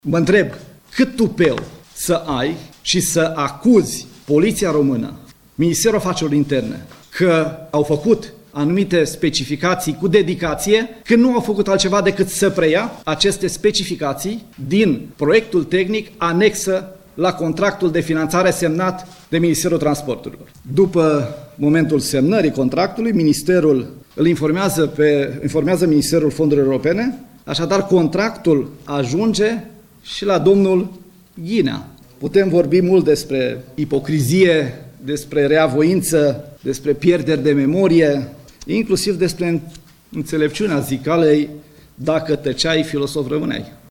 Mă întreb, cât tupeu să ai și să acuzi Poliția Română, Ministerul Afacerilor Interne, că au făcut anumite specificații cu dedicație, când nu au făcut altceva decât să preia aceste specificații din proiectul tehnic anexă la contractul de finanțare semnat de Ministerul Transporturilor. După momentul semnării contractului, Ministerul îl informează Ministerul Fondurilor Europene, așadar contractul ajunge și la domnul Ghinea. Putem vorbi mult despre ipocrizie, despre reavoință, despre pierderi de memorie, inclusiv despre înțelepciunea zicalei: dacă tăceai, filosof rămâneai.